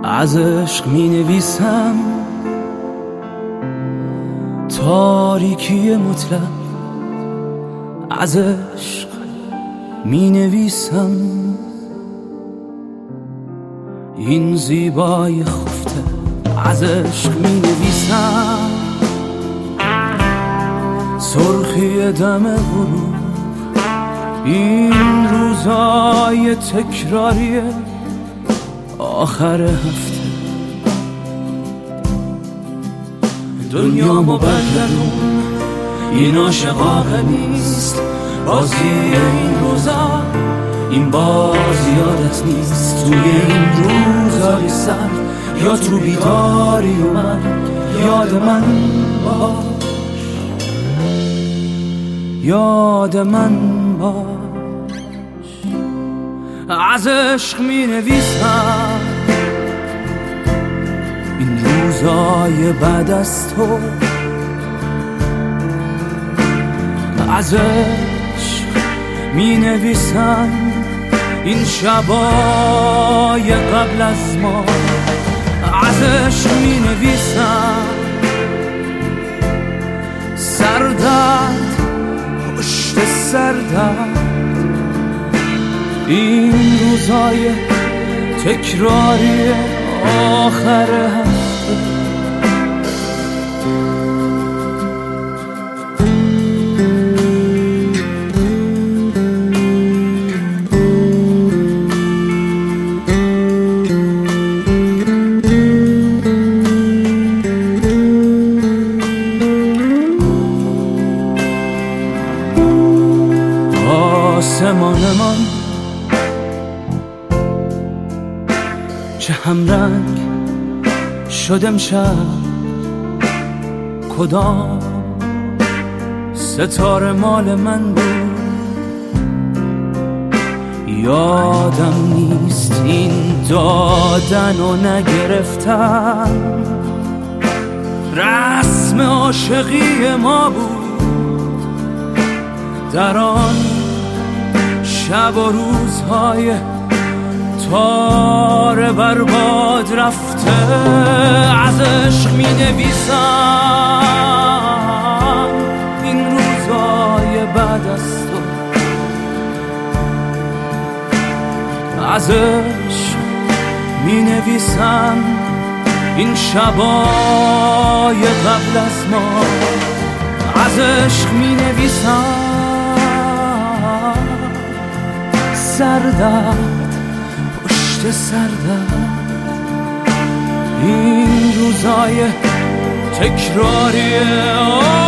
از عشق می نویسم تاریکی مطلق، از عشق می نویسم این زیبای خفته، از عشق می نویسم سرخی دم غروب، این روزای تکراری آخر هفته. دنیامو برگردون، این عاشقانه نیست، بازی این روزا این باز یادت نیست. توی این روزای سر یا تو بیداری و من یاد من باش، یاد من باش. از عشق می نویسم این روزای بعد از تو، از عشق می نویسم این شبای قبل از ما، از عشق می نویسم سردرد پشت سردرد، این روزای تکراری آخر هفته. آسمان من چه همرنگ شد امشب، کدام ستاره مال من بود یادم نیست. این دادن و نگرفتن رسم عاشقی ما بود، در آن شب و روزهای تار برباد رفته. از عشق می نویسم این روزای بعد از تو، از عشق می نویسم این شبای قبل از ما، از عشق می نویسم سردرد پشت سردرد، این روزای تکراری